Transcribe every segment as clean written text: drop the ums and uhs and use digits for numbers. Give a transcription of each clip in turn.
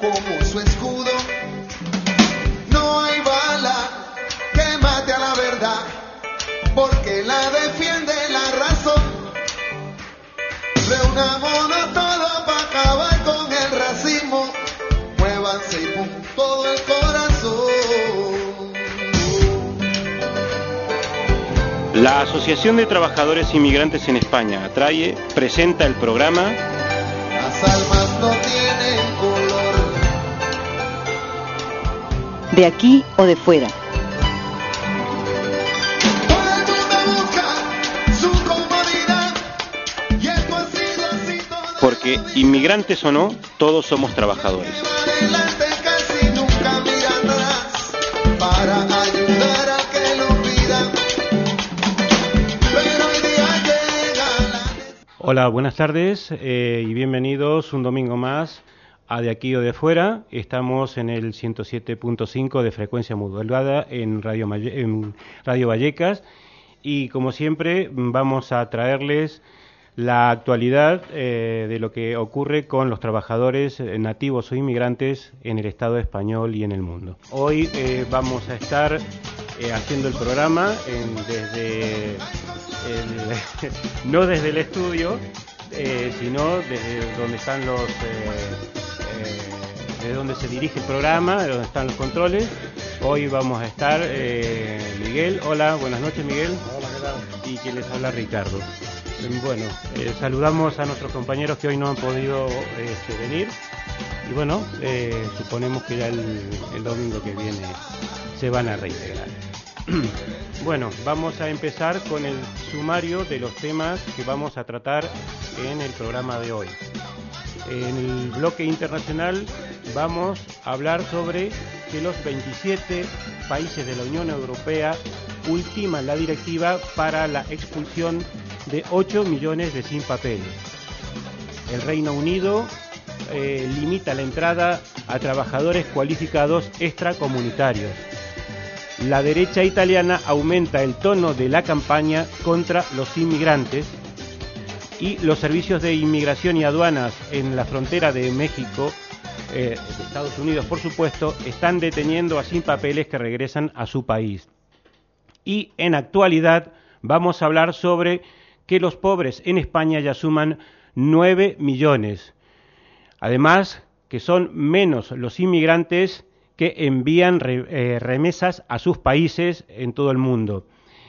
como su escudo. No hay bala que mate a la verdad, porque la defiende la razón. Reunámonos todos para acabar con el racismo. Muévanse y pon todo el corazón. La Asociación de Trabajadores Inmigrantes en España, ATRAIE, presenta el programa Las almas no tienen color. De aquí o de fuera. Todo el mundo busca su comodidad, y esto ha sido así toda porque, inmigrantes o no, todos somos trabajadores. adelante casi nunca mira atrás para ayudar a que lo pidan. Pero hoy día llega la... Hola, buenas tardes y bienvenidos un domingo más a De Aquí o de Fuera. Estamos en el 107.5 de frecuencia modulada en Radio Vallecas y como siempre vamos a traerles la actualidad de lo que ocurre con los trabajadores nativos o inmigrantes en el Estado español y en el mundo. Hoy vamos a estar haciendo el programa no desde el estudio, sino desde donde están desde donde se dirige el programa, de donde están los controles. Hoy vamos a estar Miguel. Hola, buenas noches, Miguel. Hola, ¿qué tal? Y quien les habla, Ricardo. Bueno, saludamos a nuestros compañeros que hoy no han podido venir y bueno, suponemos que ya el domingo que viene se van a reintegrar. Bueno, vamos a empezar con el sumario de los temas que vamos a tratar en el programa de hoy. En el bloque internacional vamos a hablar sobre que los 27 países de la Unión Europea ultiman la directiva para la expulsión de 8 millones de sin papeles. El Reino Unido limita la entrada a trabajadores cualificados extracomunitarios. La derecha italiana aumenta el tono de la campaña contra los inmigrantes y los servicios de inmigración y aduanas en la frontera de México, de Estados Unidos por supuesto, están deteniendo a sin papeles que regresan a su país. Y en actualidad vamos a hablar sobre que los pobres en España ya suman 9 millones. Además, que son menos los inmigrantes que envían remesas a sus países en todo el mundo.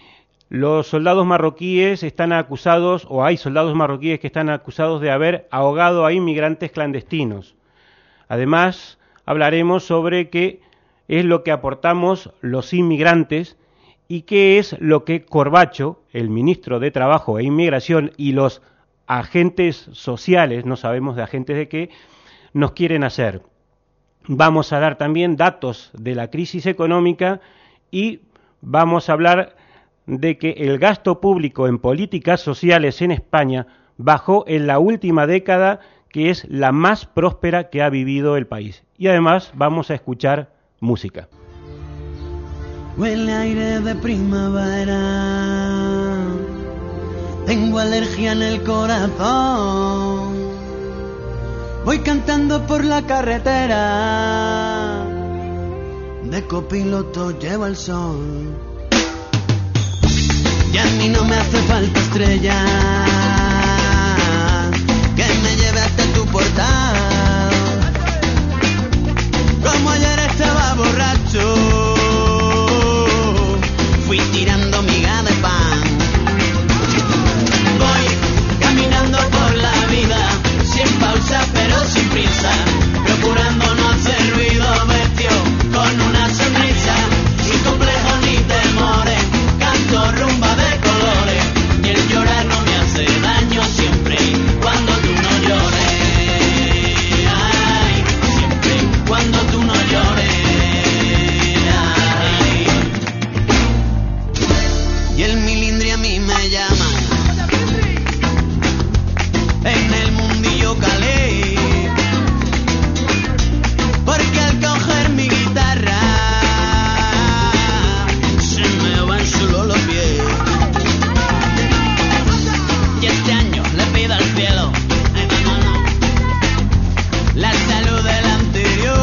Los soldados marroquíes están acusados, o hay soldados marroquíes que están acusados de haber ahogado a inmigrantes clandestinos. Además, hablaremos sobre qué es lo que aportamos los inmigrantes y qué es lo que Corbacho, el ministro de Trabajo e Inmigración, y los agentes sociales, no sabemos de agentes de qué, nos quieren hacer. Vamos a dar también datos de la crisis económica y vamos a hablar de que el gasto público en políticas sociales en España bajó en la última década, que es la más próspera que ha vivido el país. Y además vamos a escuchar música. Huele aire de primavera, tengo alergia en el corazón. Voy cantando por la carretera, de copiloto lleva el sol. Y a mí no me hace falta estrella que me lleve hasta tu portal. Como ayer estaba borracho, fui tirando miga de pan. Voy caminando por la vida, sin pausa pero sin prisa, procurando no hacer ruido, vestido con una sonrisa, sin complejos ni temores, canto rumba de colores, y el llorar no me hace daño siempre cuando tú no llores. Ay, siempre cuando tú no llores. Ay. Y el milindri a mí me llama, en el mundillo calé, porque al coger mi guitarra se me van solo los pies. Y este año le pido al cielo la salud del anterior,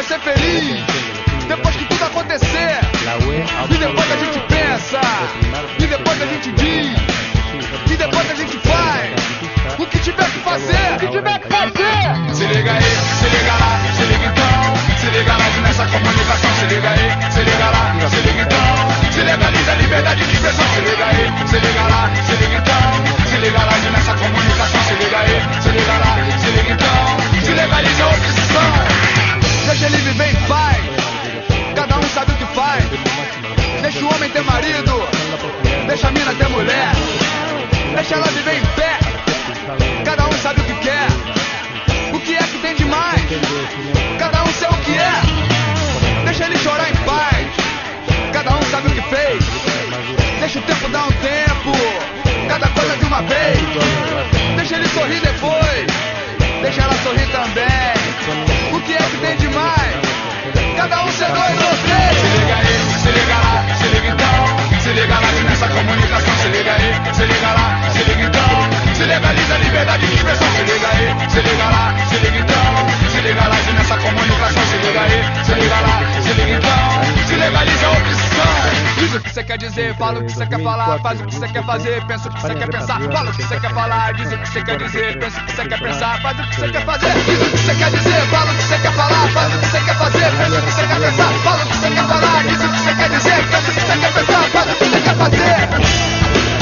ser feliz. Depois que tudo acontecer, e depois a gente pensa, e depois a gente diz, e depois a gente faz o que tiver que fazer, o que tiver que fazer. Se liga aí, se liga lá, se liga então, se liga lá nessa comunicação, se liga aí, se liga lá, se liga então, se legaliza a liberdade de expressão, se liga aí, se liga lá, se liga então, se liga lá nessa comunicação, se liga aí, se liga lá, se liga então, se legaliza a oposição. Deixa ele viver em paz, cada um sabe o que faz. Deixa o homem ter marido, deixa a mina ter mulher, deixa ela viver em pé, cada um sabe o que quer. O que é que tem demais? Cada um sabe o que é. Deixa ele chorar em paz, cada um sabe o que fez. Deixa o tempo dar um tempo, cada coisa de uma vez. Deixa ele sorrir depois, deixa ela sorrir também. O que é que tem demais? Cada um ser dois ou três. Se liga aí, se liga lá, se liga então, se liga lá nessa comunicação, se liga aí, se liga lá, se liga então, se legaliza a liberdade de expressão, se liga aí, se liga lá, se liga então, se liga lá nessa comunicação, se liga aí, se liga lá, se liga então, se legaliza a opção. Diz o que você quer dizer, fala o que você quer falar, faz o que você quer fazer, pensa o que você quer pensar, fala o que você quer falar, diz o que você quer dizer, pensa o que você quer pensar, faz o que você quer fazer, diz o que você quer dizer, fala o que você quer falar, faz o que você quer fazer, pensa o que você quer pensar, fala o que você quer falar, diz o que você quer dizer, pensa o que você quer pensar, faz o que você quer fazer.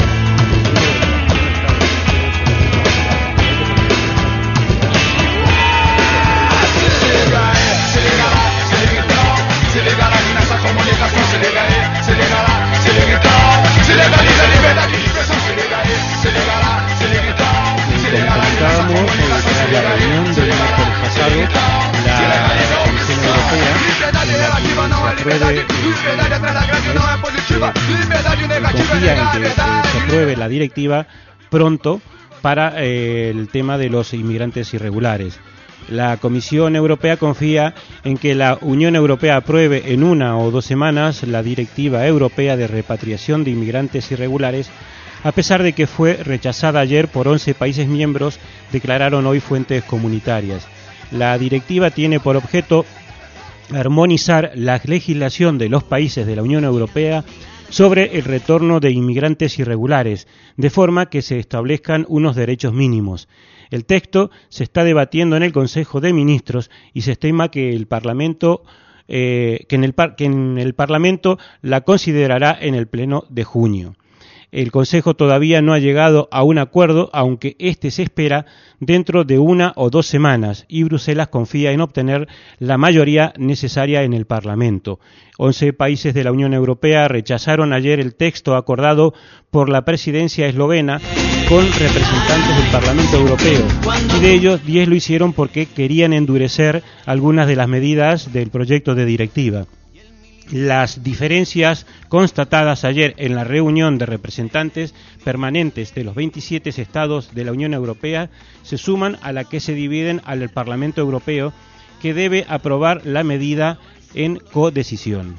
Se liga lá nessa comunicação, se liga aí, se liga lá, se liga então, se legaliza a liberdade de expressão, se liga aí, se liga lá, se liga então, se liga lá nessa comunicação, se liga aí, se liga lá, se liga então, se legaliza a opção. Liberdade relativa não é liberdade, liberdade atrás da grade não é positiva, liberdade negativa é negar a verdade. Se apruebe la directiva pronto para el tema de los inmigrantes irregulares. La Comisión Europea confía en que la Unión Europea apruebe en 1 o 2 semanas la Directiva Europea de Repatriación de Inmigrantes Irregulares, a pesar de que fue rechazada ayer por 11 países miembros, declararon hoy fuentes comunitarias. La directiva tiene por objeto armonizar la legislación de los países de la Unión Europea sobre el retorno de inmigrantes irregulares, de forma que se establezcan unos derechos mínimos. El texto se está debatiendo en el Consejo de Ministros y se estima que el Parlamento en el Parlamento la considerará en el Pleno de junio. El Consejo todavía no ha llegado a un acuerdo, aunque este se espera dentro de 1 o 2 semanas, y Bruselas confía en obtener la mayoría necesaria en el Parlamento. 11 países de la Unión Europea rechazaron ayer el texto acordado por la presidencia eslovena con representantes del Parlamento Europeo, y de ellos 10 lo hicieron porque querían endurecer algunas de las medidas del proyecto de directiva. Las diferencias constatadas ayer en la reunión de representantes permanentes de los 27 estados de la Unión Europea se suman a la que se dividen al Parlamento Europeo, que debe aprobar la medida en codecisión.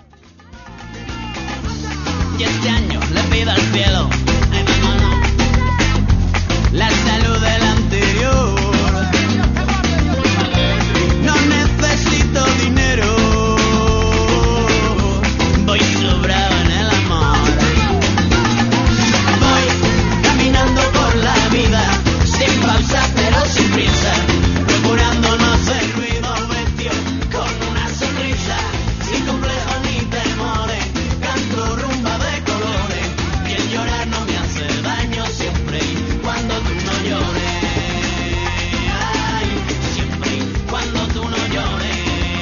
Y este año le pido al cielo, ay mamá, la salud del anterior. No necesito dinero. Voy sobrado en el amor. Voy caminando por la vida, sin pausa pero sin prisa, procurando no hacer ruido, vestido con una sonrisa, sin complejos ni temores, canto rumba de colores, y el llorar no me hace daño siempre y cuando tú no llores. Ay, siempre y cuando tú no llores.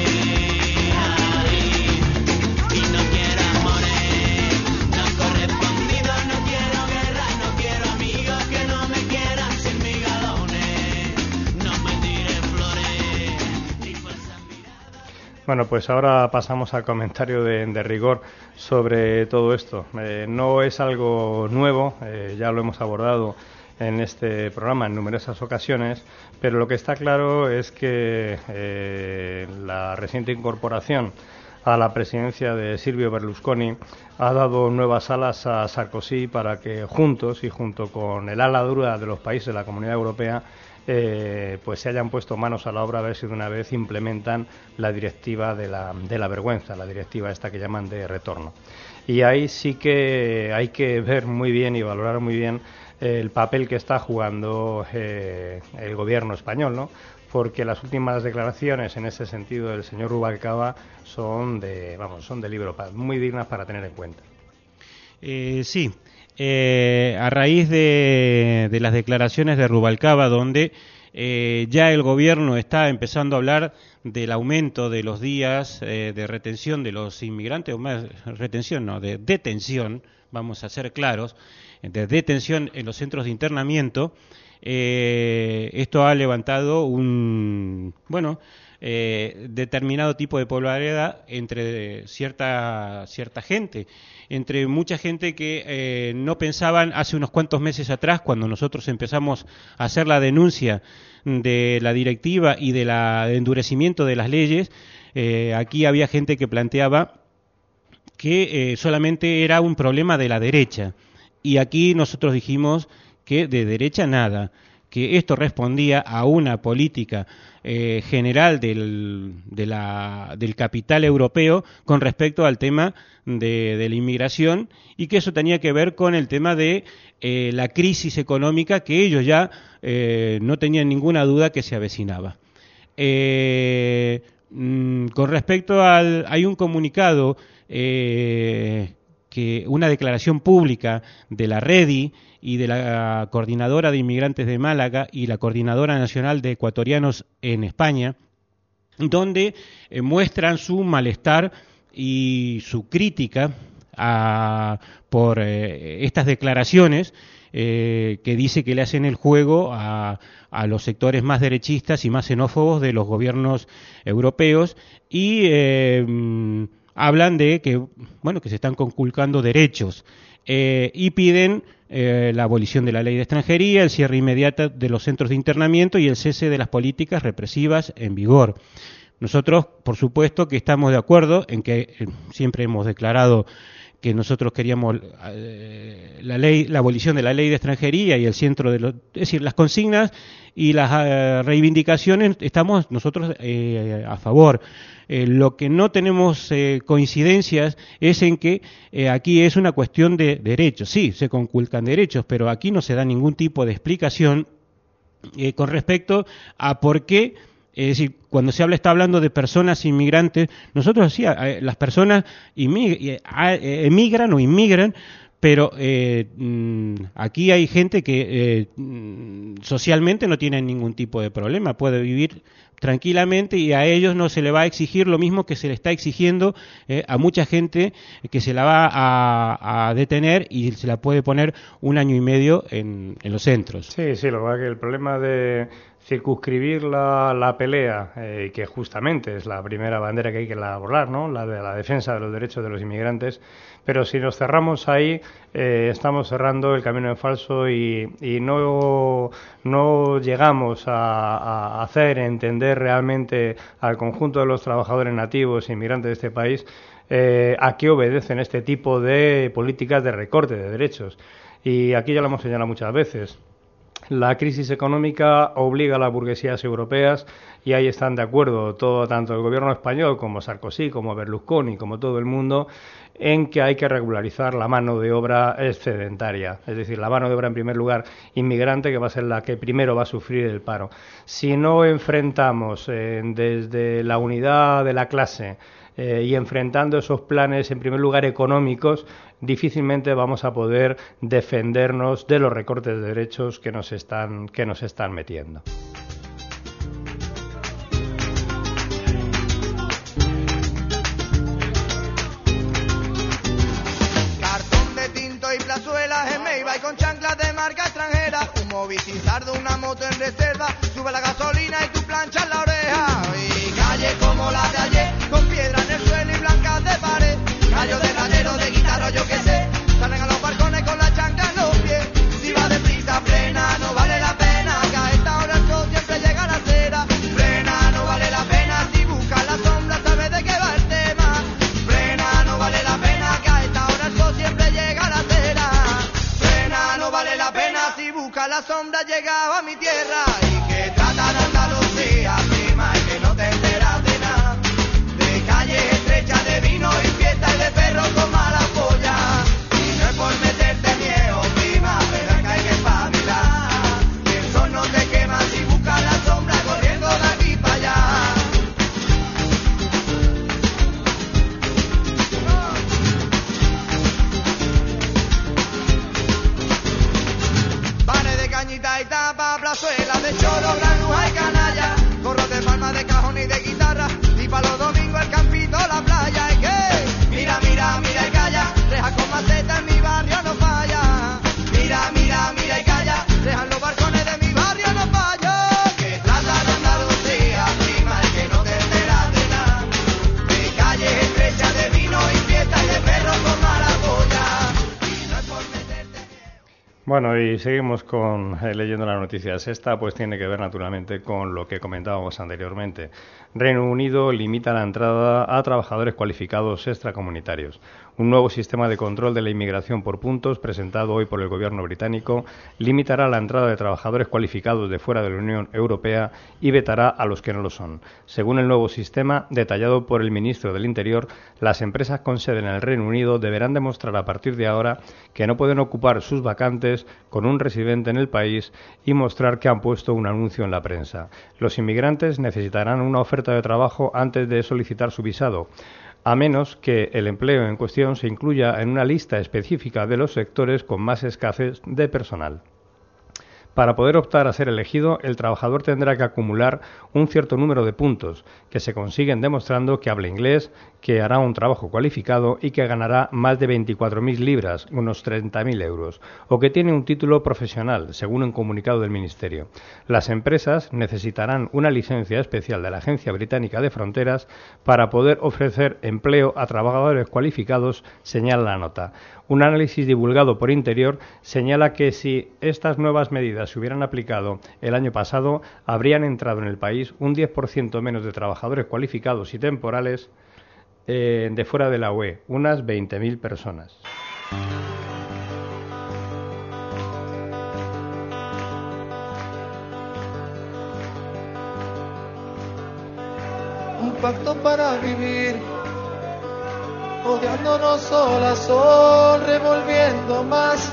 Bueno, pues ahora pasamos al comentario de rigor sobre todo esto. No es algo nuevo, ya lo hemos abordado en este programa en numerosas ocasiones, pero lo que está claro es que la reciente incorporación a la presidencia de Silvio Berlusconi ha dado nuevas alas a Sarkozy para que juntos y junto con el ala dura de los países de la Comunidad Europea pues se hayan puesto manos a la obra a ver si de una vez implementan la directiva de la vergüenza, la directiva esta que llaman de retorno. Y ahí sí que hay que ver muy bien y valorar muy bien el papel que está jugando el gobierno español, ¿no? Porque las últimas declaraciones en ese sentido del señor Rubalcaba son de libro, muy dignas para tener en cuenta. Sí, a raíz de las declaraciones de Rubalcaba, donde ya el gobierno está empezando a hablar del aumento de los días de retención de los inmigrantes, o más retención, no, de detención, vamos a ser claros, de detención en los centros de internamiento. Esto ha levantado un determinado tipo de popularidad entre cierta gente, entre mucha gente que no pensaban hace unos cuantos meses atrás, cuando nosotros empezamos a hacer la denuncia de la directiva y del endurecimiento de las leyes. Aquí había gente que planteaba que solamente era un problema de la derecha, y aquí nosotros dijimos que de derecha nada, que esto respondía a una política general del capital europeo con respecto al tema de la inmigración, y que eso tenía que ver con el tema de la crisis económica que ellos ya no tenían ninguna duda que se avecinaba. Con respecto hay un comunicado, una declaración pública de la REDI y de la Coordinadora de Inmigrantes de Málaga y la Coordinadora Nacional de Ecuatorianos en España, donde muestran su malestar y su crítica por estas declaraciones que dice que le hacen el juego a los sectores más derechistas y más xenófobos de los gobiernos europeos, y hablan de que se están conculcando derechos, y piden la abolición de la ley de extranjería, el cierre inmediato de los centros de internamiento y el cese de las políticas represivas en vigor. Nosotros, por supuesto, que estamos de acuerdo en que siempre hemos declarado que nosotros queríamos la abolición de la ley de extranjería y el centro es decir, las consignas y las reivindicaciones, estamos nosotros a favor. Lo que no tenemos coincidencias es en que aquí es una cuestión de derechos. Sí, se conculcan derechos, pero aquí no se da ningún tipo de explicación con respecto a por qué. Es decir, cuando se está hablando de personas inmigrantes, nosotros sí, las personas emigran o inmigran, pero aquí hay gente que socialmente no tiene ningún tipo de problema, puede vivir tranquilamente, y a ellos no se le va a exigir lo mismo que se le está exigiendo a mucha gente que se la va a detener y se la puede poner 1 año y medio en los centros. Sí, lo que pasa es que el problema de circunscribir la pelea, que justamente es la primera bandera que hay que elaborar, ¿no?, la de la defensa de los derechos de los inmigrantes, pero si nos cerramos ahí, estamos cerrando el camino en falso y no llegamos a hacer entender realmente al conjunto de los trabajadores nativos e inmigrantes de este país a qué obedecen este tipo de políticas de recorte de derechos. Y aquí ya lo hemos señalado muchas veces. La crisis económica obliga a las burguesías europeas, y ahí están de acuerdo tanto el gobierno español como Sarkozy, como Berlusconi, como todo el mundo, en que hay que regularizar la mano de obra excedentaria, es decir, la mano de obra en primer lugar inmigrante, que va a ser la que primero va a sufrir el paro. Si no enfrentamos desde la unidad de la clase y enfrentando esos planes en primer lugar económicos, difícilmente vamos a poder defendernos de los recortes de derechos que nos están metiendo. Cartón de tinto y plazuelas en Meiba y con chanclas de marca extranjera, un móvil sin sardo, una moto en reserva, sube la gasolina y tu plancha en la oreja. Y calle como la de ayer, con piedra en el suelo y blancas de pared, gallo de radero, de guitarra, yo que sé, salen a los balcones con la chancla en los pies. Si va deprisa, frena, no vale la pena, que a esta hora el sol siempre llega a la acera. Frena, no vale la pena, si buscas la sombra sabes de qué va el tema. Frena, no vale la pena, que a esta hora el sol siempre llega a la acera. Frena, no vale la pena, si buscas la sombra llegaba a mi tierra. Y que de cholo, granuja y canalla, gorro de palma, de cajón y de guitarra, y pa' los domingos el campito, la playa. ¿Y qué? Mira, mira, mira y calla, reja con maceta en mi barrio no falla. Mira, mira, mira y calla, rejan los barcones de mi barrio no falla. Que trata de Andalucía, prima, el que no te enteras de nada. De calles estrechas de vino y fiesta y de perros con mala polla. Y no es por meterte. Bueno, y seguimos con leyendo las noticias. Esta pues tiene que ver naturalmente con lo que comentábamos anteriormente. Reino Unido limita la entrada a trabajadores cualificados extracomunitarios. Un nuevo sistema de control de la inmigración por puntos, presentado hoy por el gobierno británico, limitará la entrada de trabajadores cualificados de fuera de la Unión Europea y vetará a los que no lo son. Según el nuevo sistema, detallado por el ministro del Interior, las empresas con sede en el Reino Unido deberán demostrar a partir de ahora que no pueden ocupar sus vacantes con un residente en el país y mostrar que han puesto un anuncio en la prensa. Los inmigrantes necesitarán una oferta de trabajo antes de solicitar su visado, a menos que el empleo en cuestión se incluya en una lista específica de los sectores con más escasez de personal. Para poder optar a ser elegido, el trabajador tendrá que acumular un cierto número de puntos, que se consiguen demostrando que habla inglés, que hará un trabajo cualificado y que ganará más de 24.000 libras, unos 30.000 euros, o que tiene un título profesional, según un comunicado del Ministerio. Las empresas necesitarán una licencia especial de la Agencia Británica de Fronteras para poder ofrecer empleo a trabajadores cualificados, señala la nota. Un análisis divulgado por Interior señala que si estas nuevas medidas se hubieran aplicado el año pasado, habrían entrado en el país un 10% menos de trabajadores cualificados y temporales de fuera de la UE, unas 20.000 personas. Un pacto para vivir, odiándonos sol a sol, revolviendo más.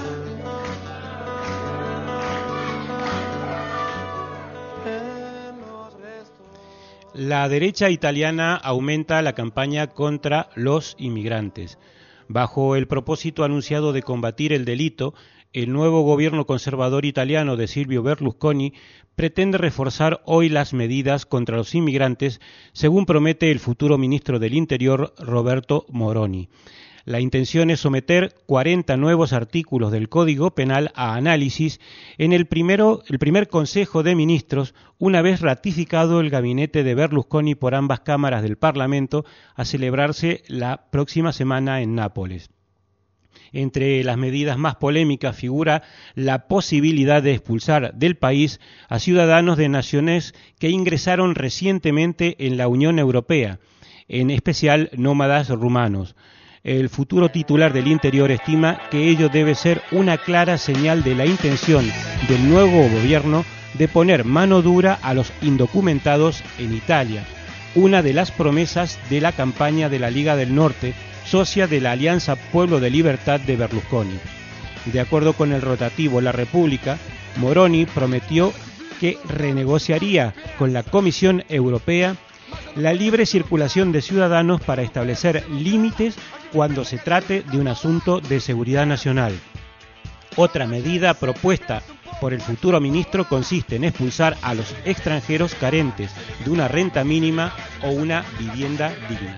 La derecha italiana aumenta la campaña contra los inmigrantes. Bajo el propósito anunciado de combatir el delito, el nuevo gobierno conservador italiano de Silvio Berlusconi pretende reforzar hoy las medidas contra los inmigrantes, según promete el futuro ministro del Interior, Roberto Moroni. La intención es someter 40 nuevos artículos del Código Penal a análisis en el primer Consejo de Ministros, una vez ratificado el gabinete de Berlusconi por ambas cámaras del Parlamento, a celebrarse la próxima semana en Nápoles. Entre las medidas más polémicas figura la posibilidad de expulsar del país a ciudadanos de naciones que ingresaron recientemente en la Unión Europea, en especial nómadas rumanos. El futuro titular del Interior estima que ello debe ser una clara señal de la intención del nuevo gobierno de poner mano dura a los indocumentados en Italia, una de las promesas de la campaña de la Liga del Norte, socia de la Alianza Pueblo de Libertad de Berlusconi. De acuerdo con el rotativo La República, Moroni prometió que renegociaría con la Comisión Europea la libre circulación de ciudadanos para establecer límites cuando se trate de un asunto de seguridad nacional. Otra medida propuesta por el futuro ministro consiste en expulsar a los extranjeros carentes de una renta mínima o una vivienda digna.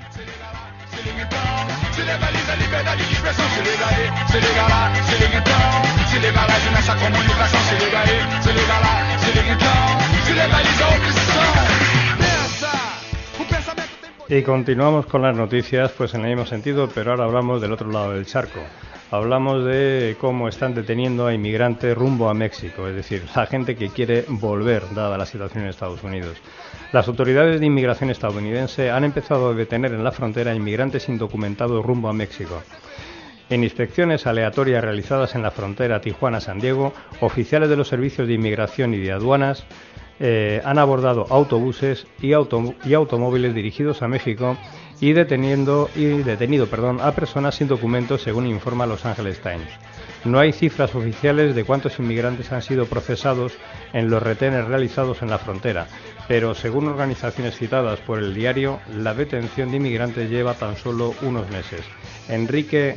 Y continuamos con las noticias, pues en el mismo sentido, pero ahora hablamos del otro lado del charco. Hablamos de cómo están deteniendo a inmigrantes rumbo a México, es decir, la gente que quiere volver, dada la situación en Estados Unidos. Las autoridades de inmigración estadounidense han empezado a detener en la frontera a inmigrantes indocumentados rumbo a México. En inspecciones aleatorias realizadas en la frontera Tijuana-San Diego, oficiales de los servicios de inmigración y de aduanas han abordado autobuses y automóviles dirigidos a México y detenido a personas sin documentos, según informa Los Angeles Times. No hay cifras oficiales de cuántos inmigrantes han sido procesados en los retenes realizados en la frontera, pero según organizaciones citadas por el diario, la detención de inmigrantes lleva tan solo unos meses. Enrique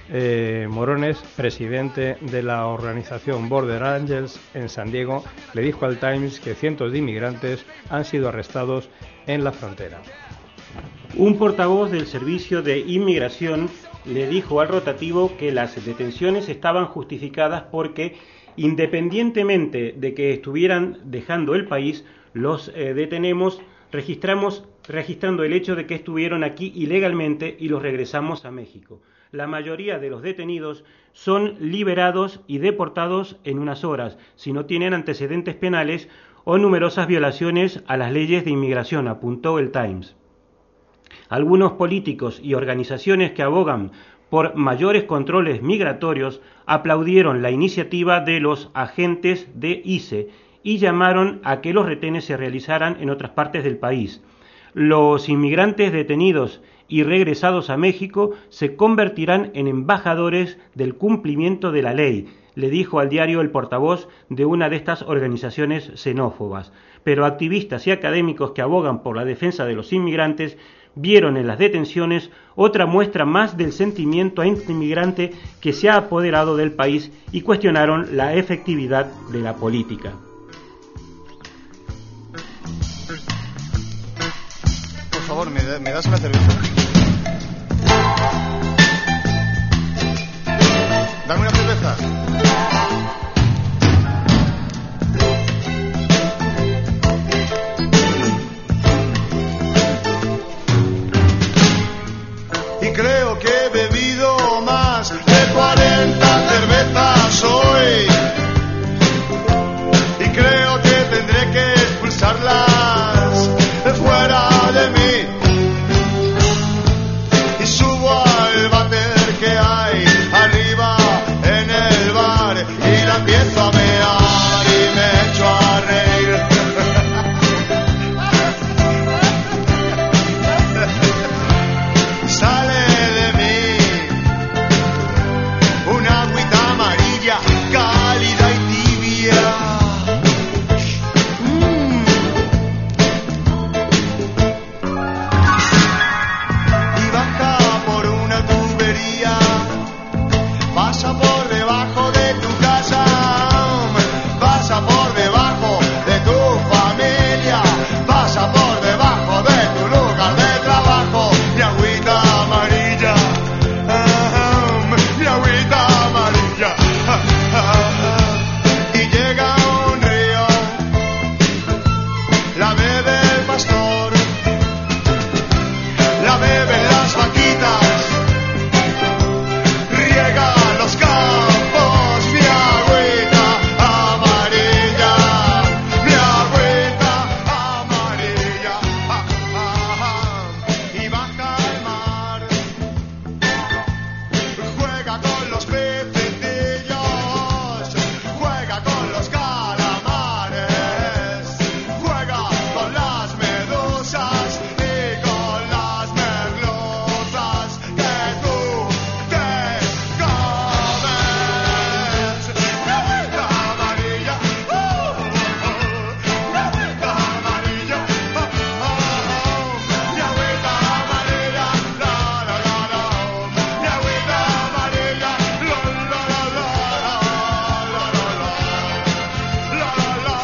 Morones, presidente de la organización Border Angels en San Diego, le dijo al Times que cientos de inmigrantes han sido arrestados en la frontera. Un portavoz del Servicio de Inmigración le dijo al rotativo que las detenciones estaban justificadas porque, independientemente de que estuvieran dejando el país, los detenemos registrando el hecho de que estuvieron aquí ilegalmente y los regresamos a México. La mayoría de los detenidos son liberados y deportados en unas horas, si no tienen antecedentes penales o numerosas violaciones a las leyes de inmigración, apuntó el Times. Algunos políticos y organizaciones que abogan por mayores controles migratorios aplaudieron la iniciativa de los agentes de ICE y llamaron a que los retenes se realizaran en otras partes del país. Los inmigrantes detenidos y regresados a México se convertirán en embajadores del cumplimiento de la ley, le dijo al diario el portavoz de una de estas organizaciones xenófobas. Pero activistas y académicos que abogan por la defensa de los inmigrantes vieron en las detenciones otra muestra más del sentimiento antiinmigrante que se ha apoderado del país y cuestionaron la efectividad de la política. Por favor, ¿me das una cerveza? Dame una cerveza. Y creo que he bebido más de 40 cervezas hoy. Y creo que tendré que expulsarlas fuera de mí. Y subo al váter que hay arriba en el bar y la empiezo a mear y me echo a reír. Sale de mí una agüita amarilla, cálida y tibia. Y baja por una tubería, pasa por debajo de tu casa, pasa por debajo de tu familia, pasa por debajo de tu lugar de trabajo. Mi agüita amarilla, mi agüita amarilla. Y llega a un río, la bebe el pastor, la beben las vaquitas, riega los campos. Mi agüita amarilla, mi agüita amarilla. Y baja al mar, juega con los pececillos, juega con los calamares, juega con las medusas y con las merluzas que tú te comes. Mi agüita amarilla, mi agüita amarilla, mi agüita amarilla, la la la la, mi agüita amarilla, la la la la, la la la, la la la, la la la,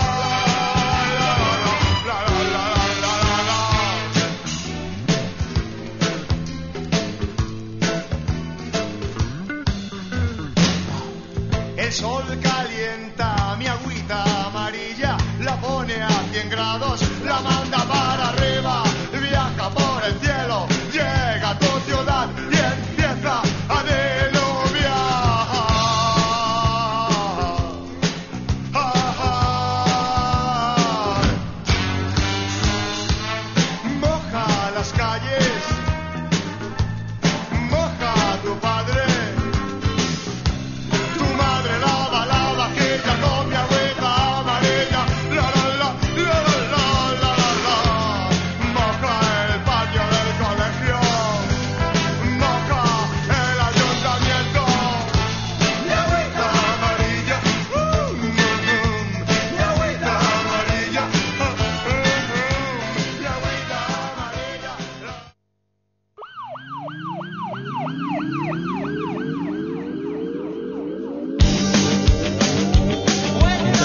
El sol calienta mi agüita amarilla, la pone a 100 grados, la manda para arriba, viaja por el cielo, llega a tu ciudad y empieza a diluviar. Moja las calles, moja a tu padre. Tu madre lava la vajilla con mi agüita amarilla, la la la, la la la la la la.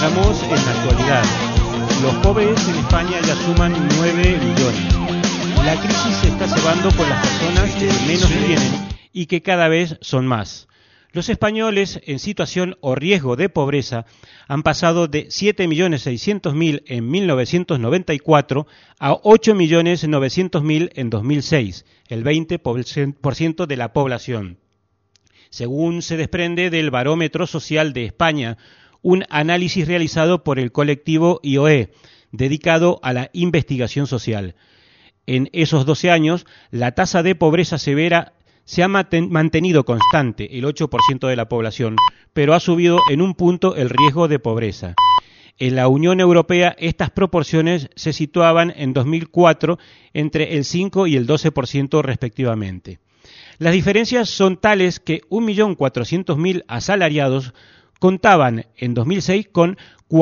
Estamos en la actualidad. Los pobres en España ya suman 9 millones. La crisis se está cebando con las personas que menos tienen y que cada vez son más. Los españoles en situación o riesgo de pobreza han pasado de 7.600.000 en 1994 a 8.900.000 en 2006, el 20% de la población. Según se desprende del Barómetro Social de España, un análisis realizado por el colectivo IOE, dedicado a la investigación social. En esos 12 años, la tasa de pobreza severa se ha mantenido constante, el 8% de la población, pero ha subido en un punto el riesgo de pobreza. En la Unión Europea estas proporciones se situaban en 2004 entre el 5 y el 12% respectivamente. Las diferencias son tales que 1.400.000 asalariados contaban en 2006 con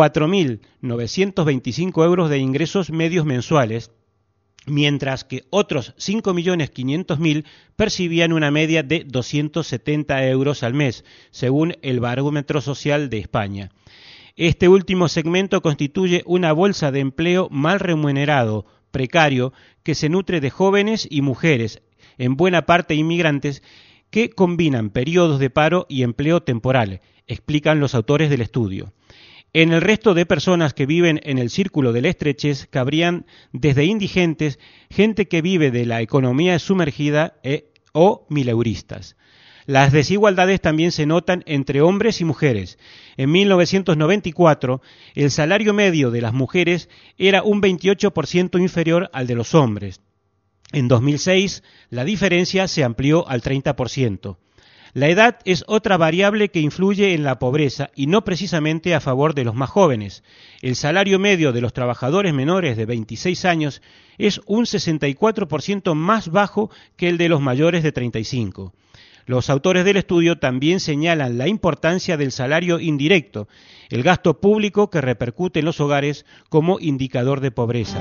4.925 euros de ingresos medios mensuales, mientras que otros 5.500.000 percibían una media de 270 euros al mes, según el Barómetro Social de España. Este último segmento constituye una bolsa de empleo mal remunerado, precario, que se nutre de jóvenes y mujeres, en buena parte inmigrantes, que combinan periodos de paro y empleo temporal, explican los autores del estudio. En el resto de personas que viven en el círculo de la estrechez cabrían desde indigentes, gente que vive de la economía sumergida o mileuristas. Las desigualdades también se notan entre hombres y mujeres. En 1994, el salario medio de las mujeres era un 28% inferior al de los hombres. En 2006, la diferencia se amplió al 30%. La edad es otra variable que influye en la pobreza y no precisamente a favor de los más jóvenes. El salario medio de los trabajadores menores de 26 años es un 64% más bajo que el de los mayores de 35. Los autores del estudio también señalan la importancia del salario indirecto, el gasto público que repercute en los hogares como indicador de pobreza.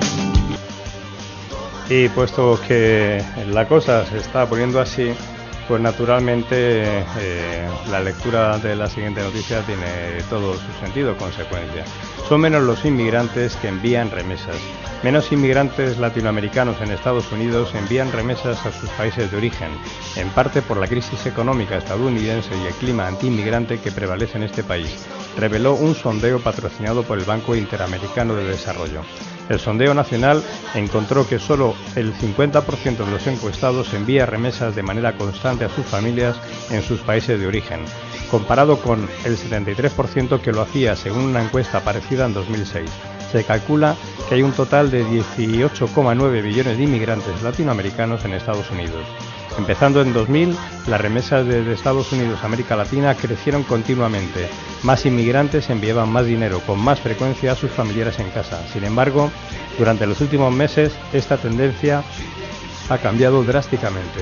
Y puesto que la cosa se está poniendo así, pues naturalmente la lectura de la siguiente noticia tiene todo su sentido, consecuencia. Son menos los inmigrantes que envían remesas. Menos inmigrantes latinoamericanos en Estados Unidos envían remesas a sus países de origen, en parte por la crisis económica estadounidense y el clima antiinmigrante que prevalece en este país, reveló un sondeo patrocinado por el Banco Interamericano de Desarrollo. El sondeo nacional encontró que solo el 50% de los encuestados envía remesas de manera constante a sus familias en sus países de origen, comparado con el 73% que lo hacía según una encuesta parecida en 2006. Se calcula que hay un total de 18,9 billones de inmigrantes latinoamericanos en Estados Unidos. Empezando en 2000, las remesas desde Estados Unidos a América Latina crecieron continuamente. Más inmigrantes enviaban más dinero con más frecuencia a sus familiares en casa. Sin embargo, durante los últimos meses, esta tendencia ha cambiado drásticamente.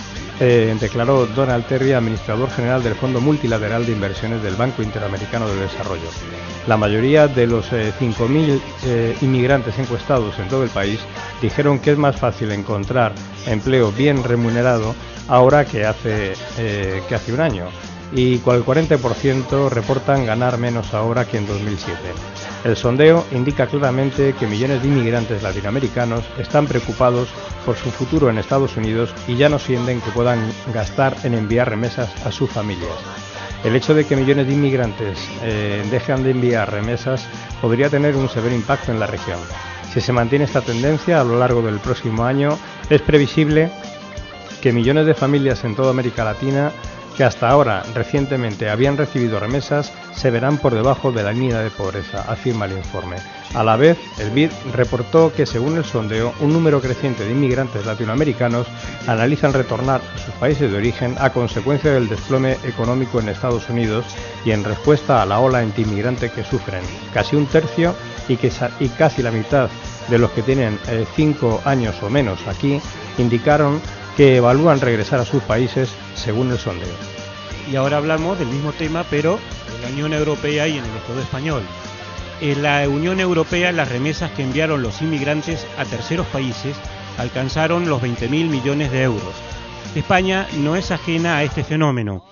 Declaró Donald Terry, administrador general del Fondo Multilateral de Inversiones del Banco Interamericano de Desarrollo. La mayoría de los 5.000 inmigrantes encuestados en todo el país dijeron que es más fácil encontrar empleo bien remunerado ahora que hace un año, y el 40% reportan ganar menos ahora que en 2007. El sondeo indica claramente que millones de inmigrantes latinoamericanos están preocupados por su futuro en Estados Unidos y ya no sienten que puedan gastar en enviar remesas a sus familias. El hecho de que millones de inmigrantes dejen de enviar remesas podría tener un severo impacto en la región. Si se mantiene esta tendencia a lo largo del próximo año, es previsible que millones de familias en toda América Latina que hasta ahora recientemente habían recibido remesas se verán por debajo de la línea de pobreza, afirma el informe. A la vez, el BID reportó que según el sondeo, un número creciente de inmigrantes latinoamericanos analizan retornar a sus países de origen a consecuencia del desplome económico en Estados Unidos y en respuesta a la ola antiinmigrante que sufren. Casi un tercio y casi la mitad de los que tienen 5 años o menos aquí indicaron que evalúan regresar a sus países según el sondeo. Y ahora hablamos del mismo tema, pero en la Unión Europea y en el Estado español. En la Unión Europea, las remesas que enviaron los inmigrantes a terceros países alcanzaron los 20.000 millones de euros. España no es ajena a este fenómeno.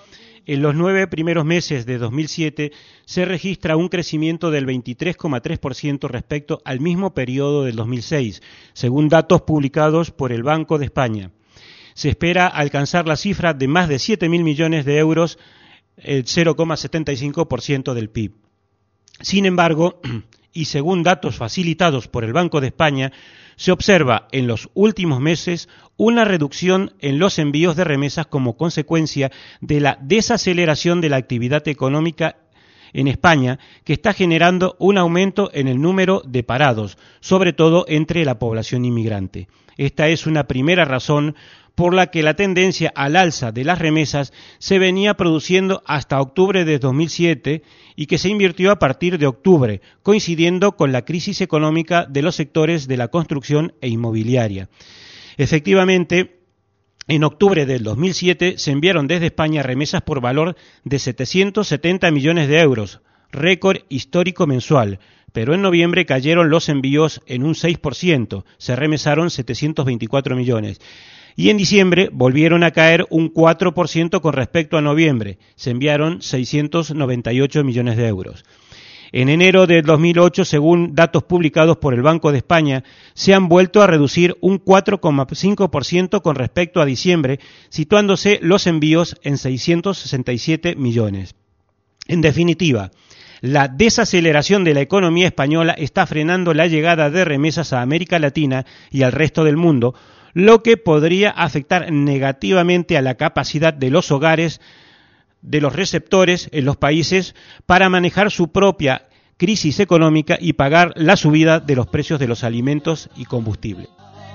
en los 9 primeros meses de 2007 se registra un crecimiento del 23,3% respecto al mismo periodo del 2006, según datos publicados por el Banco de España. Se espera alcanzar la cifra de más de 7.000 millones de euros, el 0,75% del PIB. Sin embargo, y según datos facilitados por el Banco de España, se observa en los últimos meses una reducción en los envíos de remesas como consecuencia de la desaceleración de la actividad económica en España, que está generando un aumento en el número de parados, sobre todo entre la población inmigrante. Esta es una primera razón por la que la tendencia al alza de las remesas se venía produciendo hasta octubre de 2007 y que se invirtió a partir de octubre, coincidiendo con la crisis económica de los sectores de la construcción e inmobiliaria. Efectivamente, en octubre del 2007 se enviaron desde España remesas por valor de 770 millones de euros, récord histórico mensual, pero en noviembre cayeron los envíos en un 6%, se remesaron 724 millones. Y en diciembre volvieron a caer un 4% con respecto a noviembre, se enviaron 698 millones de euros. En enero de 2008, según datos publicados por el Banco de España, se han vuelto a reducir un 4,5% con respecto a diciembre, situándose los envíos en 667 millones. En definitiva, la desaceleración de la economía española está frenando la llegada de remesas a América Latina y al resto del mundo, lo que podría afectar negativamente a la capacidad de los hogares, de los receptores en los países para manejar su propia crisis económica y pagar la subida de los precios de los alimentos y combustible.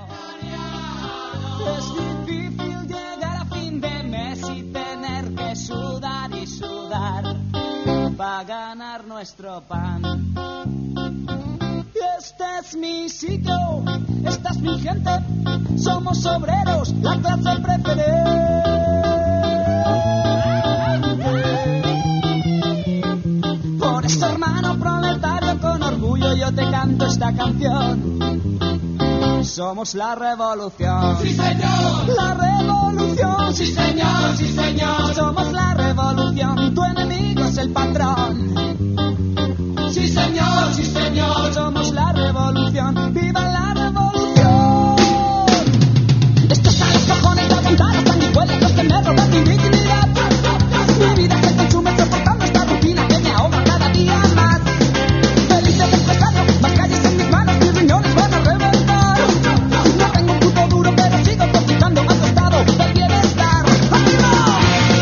Es difícil llegar a fin de mes y tener que sudar y sudar para ganar nuestro pan. Este es mi sitio, esta es mi gente, somos obreros, la clase preferente. Por eso, hermano proletario, con orgullo yo te canto esta canción. Somos la revolución. ¡Sí, señor! La revolución. ¡Sí, señor! ¡Sí, señor! Somos la revolución, tu enemigo es el patrón. ¡Sí, señor! ¡Sí, señor! Somos la revolución. ¡Viva la revolución! Estos a los cojones de aguantar las sanguijuelas, los que me roban mi dignidad. Mi vida se consume soportando esta rutina que me ahoga cada día más. Feliz de empresario, más calles en mis manos, mis riñones van a reventar. No tengo un puto duro, pero sigo cotizando a tu estado del bienestar. ¡Arriba!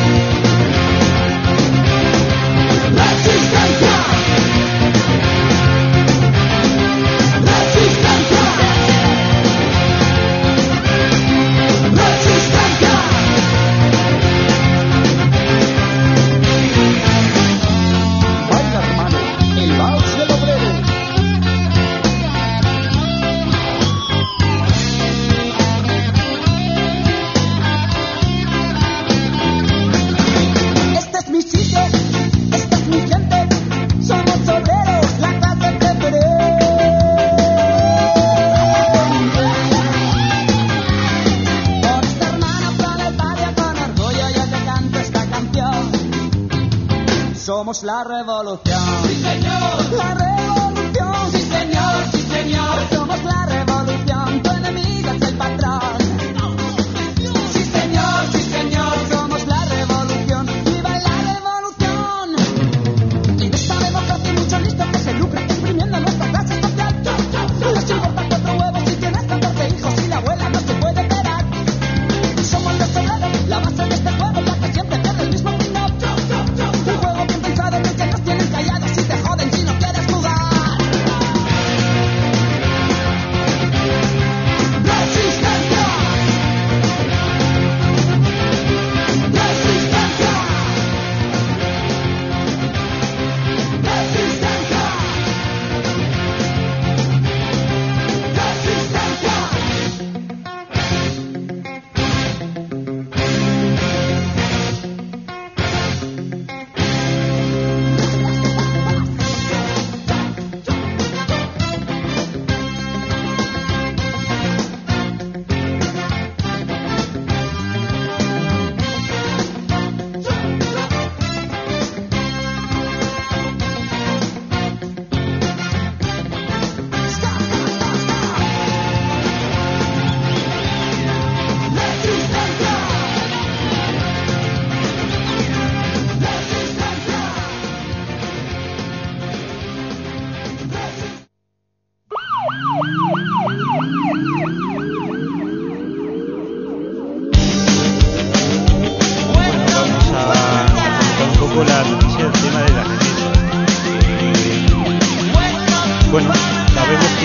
¡Resistencia! Somos la revolución. ¡Sí, señor! La revolución. ¡Sí, señor! ¡Sí, señor! Somos la revolución. Tu enemigo es el patrón. ¡Sí, señor! ¡Sí, señor! Somos la revolución. ¡Viva la revolución! En esta democracia hay muchos listos que se lucran exprimiendo nuestra clase social. Les importa 4 huevos si tienes 14 hijos y la abuela no se puede esperar. Somos los obreros, la base de este juego, la que siempre pierde el mismo final. Un juego bien pensado en el que nos tienen callados y te joden si no quieres jugar.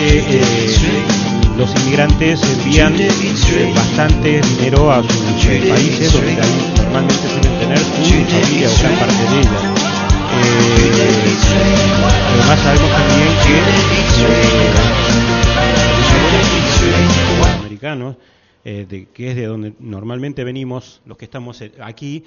que los inmigrantes envían bastante dinero a sus países, donde ahí normalmente suelen tener su familia o gran parte de ella. Además sabemos también que los americanos, que es de donde normalmente venimos, los que estamos aquí,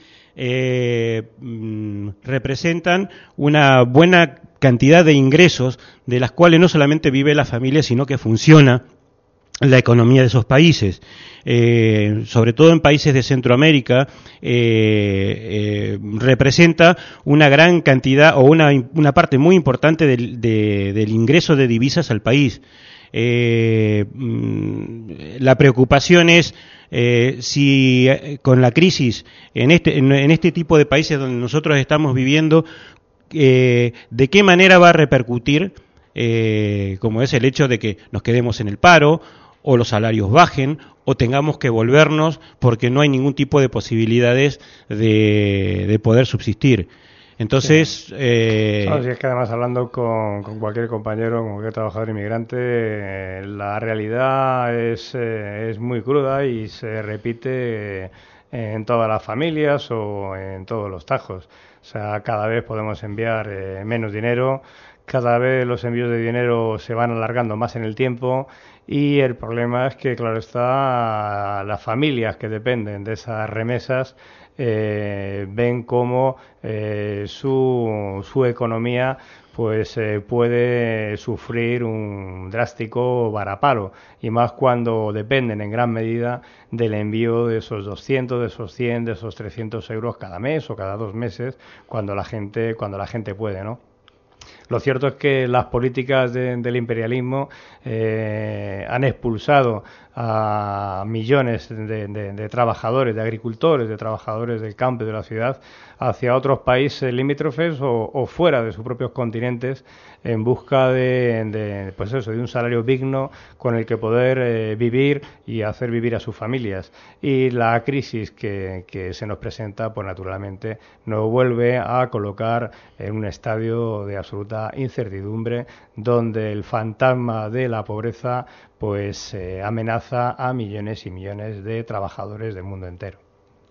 representan una buena cantidad de ingresos de las cuales no solamente vive la familia, sino que funciona la economía de esos países. Sobre todo en países de Centroamérica, representa una gran cantidad o una parte muy importante del ingreso de divisas al país. La preocupación es si con la crisis en este tipo de países donde nosotros estamos viviendo, de qué manera va a repercutir, como es el hecho de que nos quedemos en el paro, o los salarios bajen, o tengamos que volvernos porque no hay ningún tipo de posibilidades de poder subsistir. Entonces... Sí. Si es que además hablando con cualquier compañero, con cualquier trabajador inmigrante, la realidad es muy cruda y se repite en todas las familias o en todos los tajos. O sea, cada vez podemos enviar menos dinero, cada vez los envíos de dinero se van alargando más en el tiempo, y el problema es que, claro está, las familias que dependen de esas remesas ven cómo su economía pues puede sufrir un drástico varapalo, y más cuando dependen en gran medida del envío de esos 200, de esos 100, de esos 300 euros cada mes o cada 2 meses, cuando la gente puede, ¿no? Lo cierto es que las políticas del imperialismo han expulsado a millones de trabajadores, de agricultores, de trabajadores del campo y de la ciudad hacia otros países limítrofes o fuera de sus propios continentes, en busca de un salario digno con el que poder vivir y hacer vivir a sus familias. Y la crisis que se nos presenta, pues naturalmente nos vuelve a colocar en un estadio de absoluta incertidumbre, donde el fantasma de la pobreza pues amenaza a millones y millones de trabajadores del mundo entero.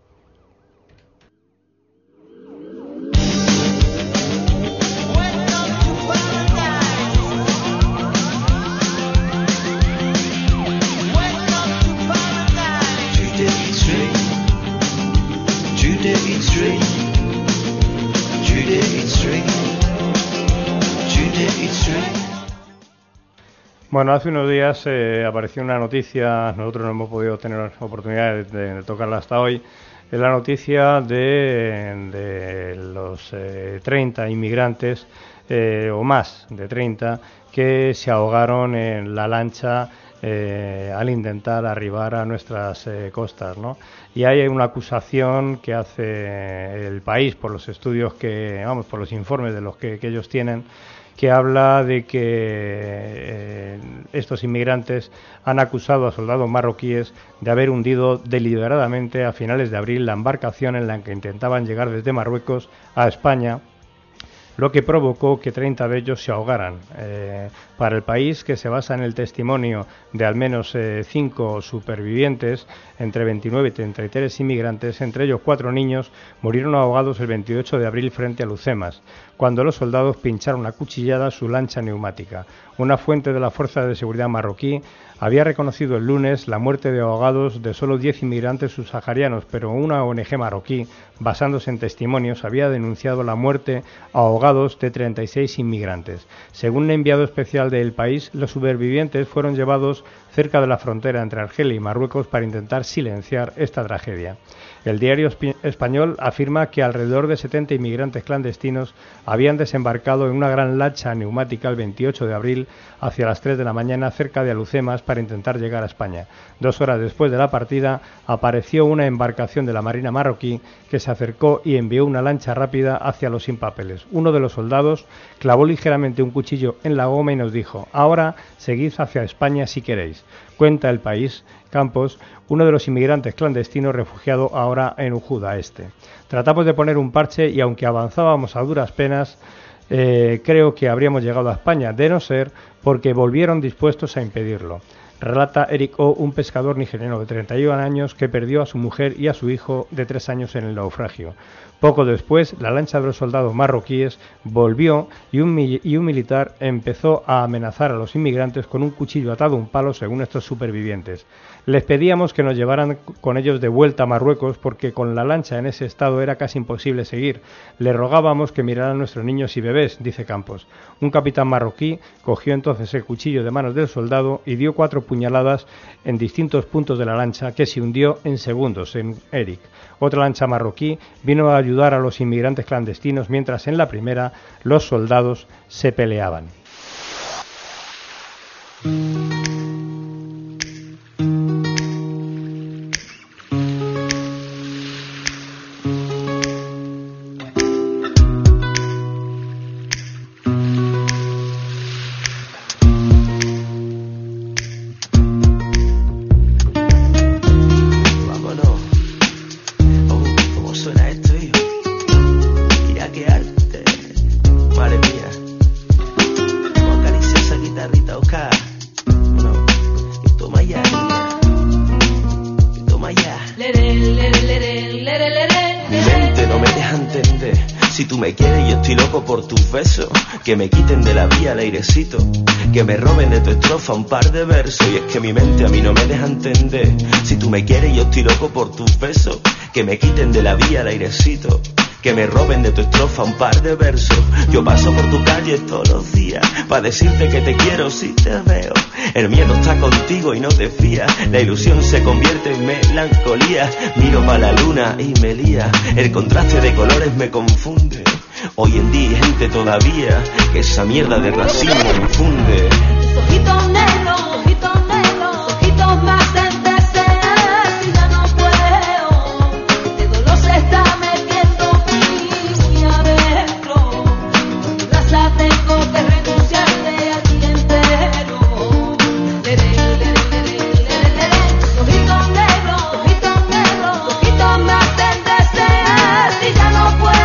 Bueno, hace unos días apareció una noticia, nosotros no hemos podido tener oportunidad de tocarla hasta hoy, es la noticia de los 30 inmigrantes, o más de 30, que se ahogaron en la lancha al intentar arribar a nuestras costas, ¿no? Y hay una acusación que hace El País por los estudios por los informes de los que ellos tienen, que habla de que estos inmigrantes han acusado a soldados marroquíes de haber hundido deliberadamente a finales de abril la embarcación en la que intentaban llegar desde Marruecos a España, lo que provocó que 30 de ellos se ahogaran. Para El País, que se basa en el testimonio de al menos 5 supervivientes, entre 29 y 33 inmigrantes, entre ellos 4 niños, murieron ahogados el 28 de abril frente a Lucemas, cuando los soldados pincharon a cuchillada su lancha neumática. Una fuente de la Fuerza de Seguridad marroquí había reconocido el lunes la muerte de ahogados de solo 10 inmigrantes subsaharianos, pero una ONG marroquí, basándose en testimonios, había denunciado la muerte ahogados de 36 inmigrantes. Según un enviado especial de El País, los supervivientes fueron llevados cerca de la frontera entre Argelia y Marruecos para intentar silenciar esta tragedia. El diario español afirma que alrededor de 70 inmigrantes clandestinos habían desembarcado en una gran lancha neumática el 28 de abril hacia las 3 de la mañana cerca de Alucemas para intentar llegar a España. 2 horas después de la partida apareció una embarcación de la Marina marroquí que se acercó y envió una lancha rápida hacia los sin papeles. Uno de los soldados clavó ligeramente un cuchillo en la goma y nos dijo: ahora seguid hacia España si queréis. Cuenta El País Campos, uno de los inmigrantes clandestinos refugiado ahora en Ujuda Este. Tratamos de poner un parche y aunque avanzábamos a duras penas, creo que habríamos llegado a España, de no ser porque volvieron dispuestos a impedirlo. Relata Eric O., un pescador nigeriano de 31 años que perdió a su mujer y a su hijo de 3 años en el naufragio. Poco después, la lancha de los soldados marroquíes volvió y un militar empezó a amenazar a los inmigrantes con un cuchillo atado a un palo, según estos supervivientes. Les pedíamos que nos llevaran con ellos de vuelta a Marruecos porque con la lancha en ese estado era casi imposible seguir. Les rogábamos que miraran a nuestros niños y bebés, dice Campos. Un capitán marroquí cogió entonces el cuchillo de manos del soldado y dio 4 puñaladas en distintos puntos de la lancha, que se hundió en segundos, en Eric. Otra lancha marroquí vino a ayudar a los inmigrantes clandestinos, mientras en la primera los soldados se peleaban. Que me quiten de la vía el airecito, que me roben de tu estrofa un par de versos. Y es que mi mente a mí no me deja entender. Si tú me quieres yo estoy loco por tus besos, que me quiten de la vía el airecito, que me roben de tu estrofa un par de versos. Yo paso por tu calle todos los días para decirte que te quiero si te veo. El miedo está contigo y no te fías, la ilusión se convierte en melancolía. Miro para la luna y me lía, el contraste de colores me confunde. Hoy en día hay gente todavía que esa mierda de racismo infunde. Ojitos negros, ojitos más en desear, y ya no puedo, este dolor se está metiendo muy adentro. Por mi raza tengo que renunciarte a ti entero. Ojitos negros, ojitos más en desear, y ya no puedo.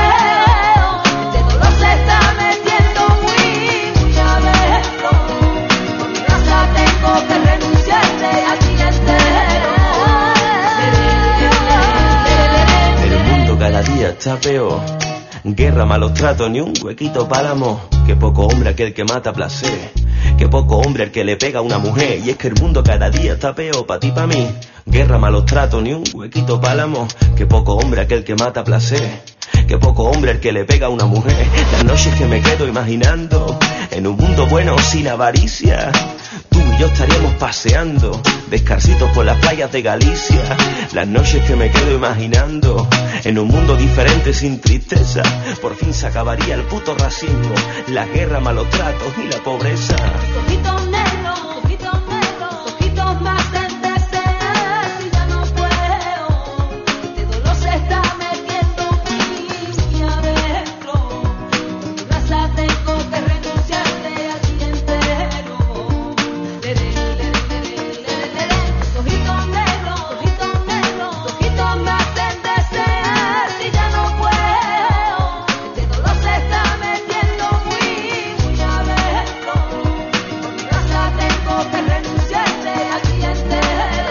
Cada día está peor, guerra, malos tratos, ni un huequito para el amor. Qué poco hombre aquel que mata placer, qué poco hombre el que le pega a una mujer. Y es que el mundo cada día está peor, pa' ti, pa' mí. Guerra, malos tratos, ni un huequito para el amor. Qué poco hombre aquel que mata placer, qué poco hombre el que le pega a una mujer. Las noches que me quedo imaginando, en un mundo bueno sin avaricia, tú y yo estaríamos paseando descalcitos por las playas de Galicia. Las noches que me quedo imaginando, en un mundo diferente sin tristeza, por fin se acabaría el puto racismo, la guerra, malos tratos y la pobreza. Ojitos negros, ojitos más en desear, y ya no puedo, este dolor se está metiendo muy adentro. Por mi raza tengo que renunciarte a ti entero. Ojitos negros, ojitos más en desear, y ya no puedo, este dolor se está metiendo muy adentro. Por mi raza tengo que renunciarte a ti entero.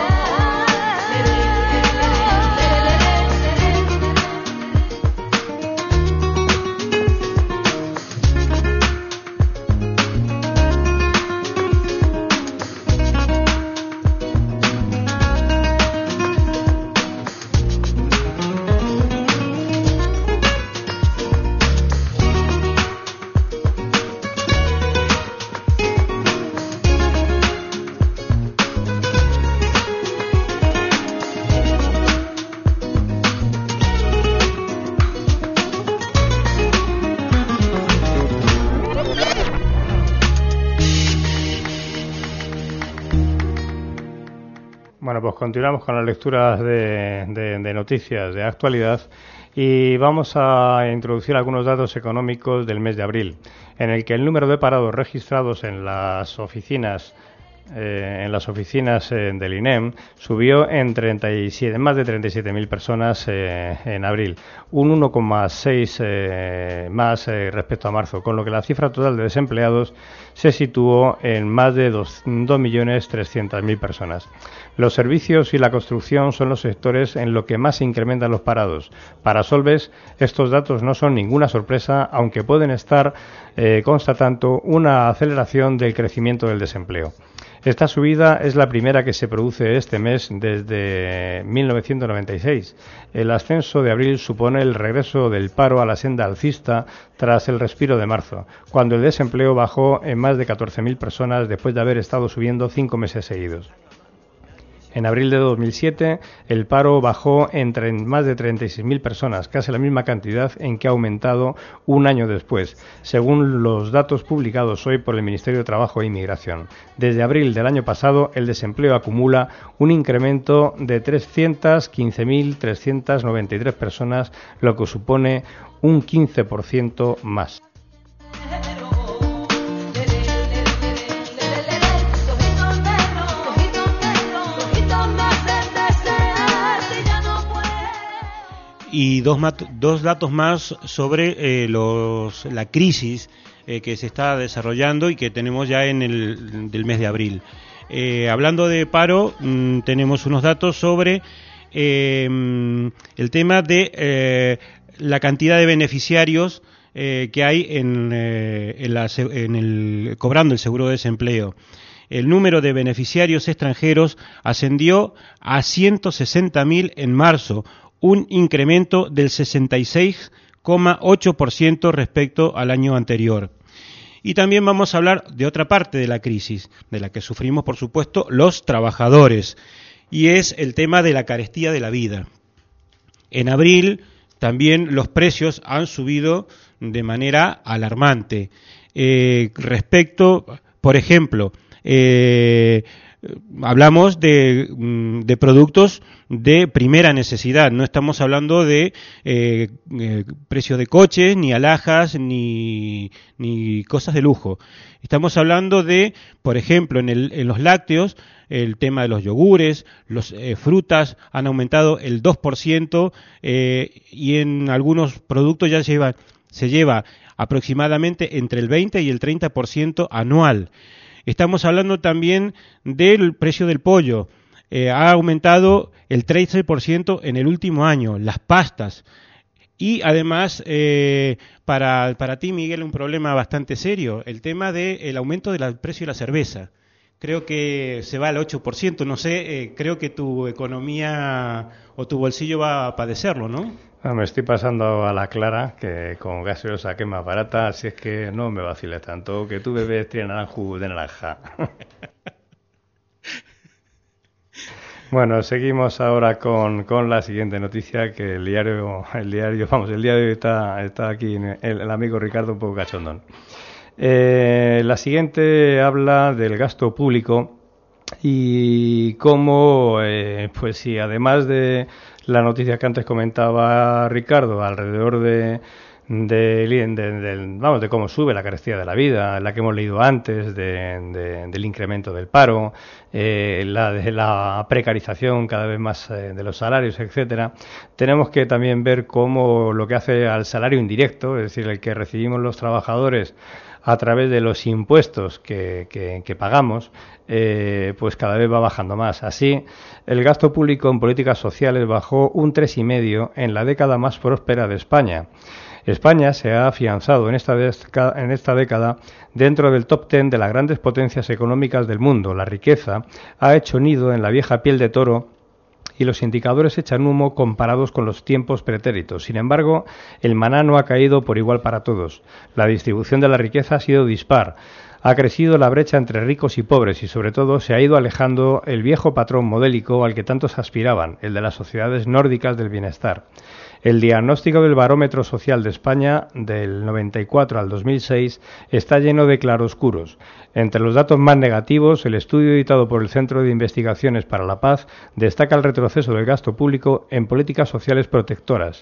Bueno, pues continuamos con las lecturas de noticias de actualidad y vamos a introducir algunos datos económicos del mes de abril, en el que el número de parados registrados en las oficinas en las oficinas del INEM subió en más de 37.000 personas en abril, un 1,6 más respecto a marzo, con lo que la cifra total de desempleados se situó en más de 2.300.000 personas. Los servicios y la construcción son los sectores en los que más se incrementan los parados. Para Solves, estos datos no son ninguna sorpresa, aunque pueden estar constatando una aceleración del crecimiento del desempleo. Esta subida es la primera que se produce este mes desde 1996. El ascenso de abril supone el regreso del paro a la senda alcista tras el respiro de marzo, cuando el desempleo bajó en más de 14.000 personas después de haber estado subiendo 5 meses seguidos. En abril de 2007, el paro bajó en más de 36.000 personas, casi la misma cantidad en que ha aumentado un año después, según los datos publicados hoy por el Ministerio de Trabajo e Inmigración. Desde abril del año pasado, el desempleo acumula un incremento de 315.393 personas, lo que supone un 15% más. Y dos datos más sobre la crisis que se está desarrollando y que tenemos ya en del mes de abril. Hablando de paro, tenemos unos datos sobre el tema de la cantidad de beneficiarios que hay cobrando el seguro de desempleo. El número de beneficiarios extranjeros ascendió a 160.000 en marzo, un incremento del 66,8% respecto al año anterior. Y también vamos a hablar de otra parte de la crisis, de la que sufrimos, por supuesto, los trabajadores, y es el tema de la carestía de la vida. En abril también los precios han subido de manera alarmante. Respecto, por ejemplo, hablamos de productos de primera necesidad, no estamos hablando de precio de coches, ni alhajas, ni cosas de lujo. Estamos hablando de, por ejemplo, en los lácteos, el tema de los yogures, las frutas han aumentado el 2%, y en algunos productos ya se lleva aproximadamente entre el 20 y el 30% anual. Estamos hablando también del precio del pollo. Ha aumentado el 13% en el último año, las pastas. Y además, para ti, Miguel, un problema bastante serio, el tema del aumento del precio de la cerveza. Creo que se va al 8%, no sé, creo que tu economía o tu bolsillo va a padecerlo, ¿no? Me estoy pasando a la clara, que con gaseosa que es más barata, así es que no me vaciles tanto, que tú bebes trianaranju de naranja. Bueno, seguimos ahora con la siguiente noticia, que el día de hoy está aquí el amigo Ricardo un poco cachondón. La siguiente habla del gasto público y cómo, pues sí, además de la noticia que antes comentaba Ricardo, alrededor de cómo sube la carestía de la vida, la que hemos leído antes, del incremento del paro, de la precarización cada vez más de los salarios, etcétera. Tenemos que también ver cómo lo que hace al salario indirecto, es decir, el que recibimos los trabajadores a través de los impuestos que pagamos, pues cada vez va bajando más. Así, el gasto público en políticas sociales bajó un 3,5% en la década más próspera de España. España se ha afianzado en esta década dentro del top 10 de las grandes potencias económicas del mundo. La riqueza ha hecho nido en la vieja piel de toro y los indicadores echan humo comparados con los tiempos pretéritos. Sin embargo, el maná no ha caído por igual para todos. La distribución de la riqueza ha sido dispar. Ha crecido la brecha entre ricos y pobres y, sobre todo, se ha ido alejando el viejo patrón modélico al que tantos aspiraban, el de las sociedades nórdicas del bienestar. El diagnóstico del Barómetro Social de España del 94 al 2006 está lleno de claroscuros. Entre los datos más negativos, el estudio editado por el Centro de Investigaciones para la Paz destaca el retroceso del gasto público en políticas sociales protectoras.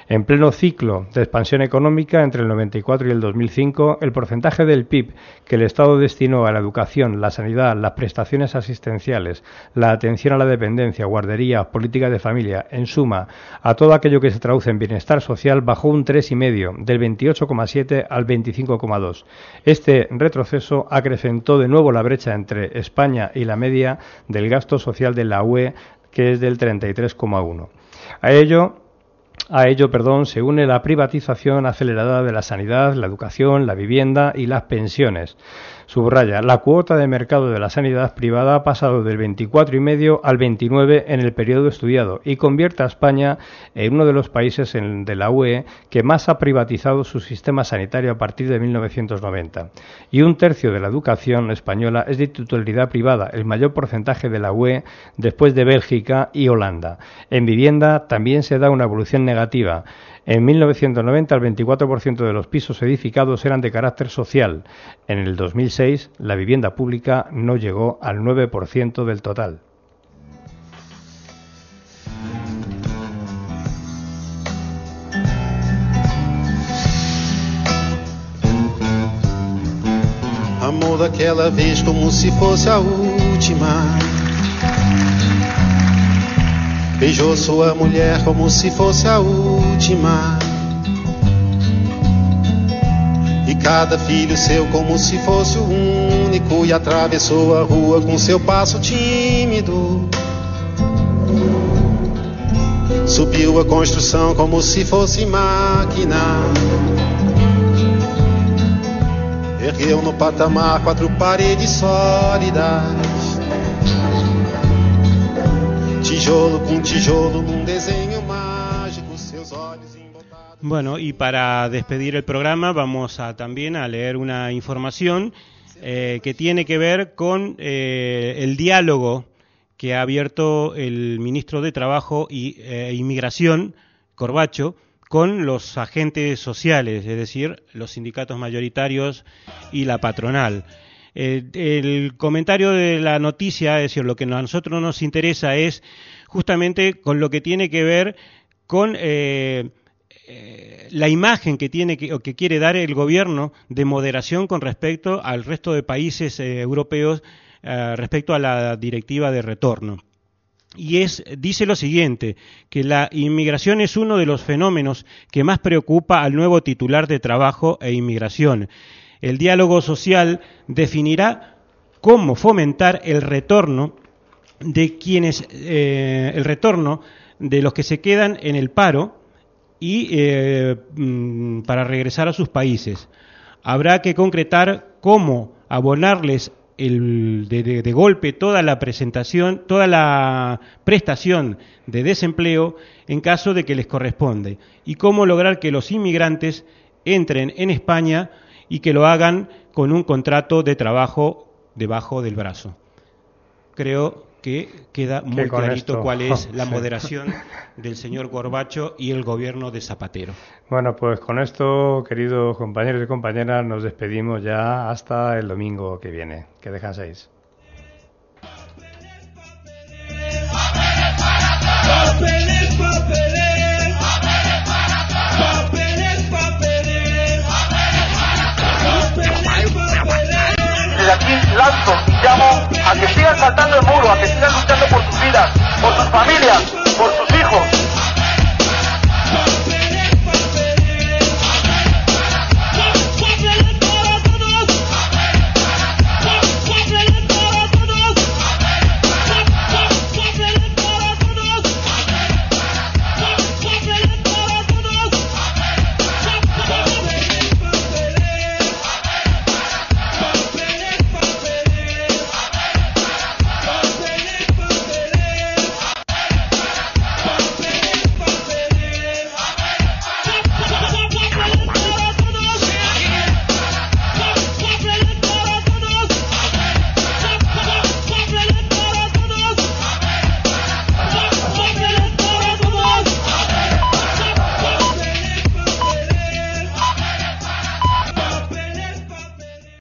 En pleno ciclo de expansión económica entre el 94 y el 2005, el porcentaje del PIB que el Estado destinó a la educación, la sanidad, las prestaciones asistenciales, la atención a la dependencia, guarderías, políticas de familia, en suma, a todo aquello que se traduce en bienestar social, bajó un 3,5, del 28,7 al 25,2. Este retroceso acrecentó de nuevo la brecha entre España y la media del gasto social de la UE, que es del 33,1. A ello, se une la privatización acelerada de la sanidad, la educación, la vivienda y las pensiones. Subraya, la cuota de mercado de la sanidad privada ha pasado del 24,5 al 29 en el periodo estudiado y convierte a España en uno de los países de la UE que más ha privatizado su sistema sanitario a partir de 1990. Y un tercio de la educación española es de titularidad privada, el mayor porcentaje de la UE después de Bélgica y Holanda. En vivienda también se da una evolución negativa. En 1990 el 24% de los pisos edificados eran de carácter social. En el 2006 la vivienda pública no llegó al 9% del total. Amor daquela vez como si fosse a última. Beijou sua mulher como si fosse a última. E cada filho seu como se fosse o único. E atravessou a rua com seu passo tímido. Subiu a construção como se fosse máquina. Ergueu no patamar 4 paredes sólidas. Tijolo con tijolo, un diseño mágico, seus olhos embotados. Bueno, y para despedir el programa vamos también a leer una información que tiene que ver con el diálogo que ha abierto el ministro de Trabajo e Inmigración, Corbacho, con los agentes sociales, es decir, los sindicatos mayoritarios y la patronal. El comentario de la noticia, es decir, lo que a nosotros nos interesa es justamente con lo que tiene que ver con la imagen que tiene o que quiere dar el gobierno de moderación con respecto al resto de países europeos respecto a la directiva de retorno. Y dice lo siguiente, que la inmigración es uno de los fenómenos que más preocupa al nuevo titular de Trabajo e Inmigración. El diálogo social definirá cómo fomentar el retorno de los que se quedan en el paro y para regresar a sus países. Habrá que concretar cómo abonarles de golpe toda la prestación de desempleo en caso de que les corresponde y cómo lograr que los inmigrantes entren en España y que lo hagan con un contrato de trabajo debajo del brazo. Creo que queda muy clarito cuál es la moderación del señor Corbacho y el gobierno de Zapatero. Bueno, pues con esto, queridos compañeros y compañeras, nos despedimos ya hasta el domingo que viene. Que descanséis. Desde aquí lanzo y llamo a que sigan saltando el muro, a que sigan luchando por sus vidas, por sus familias.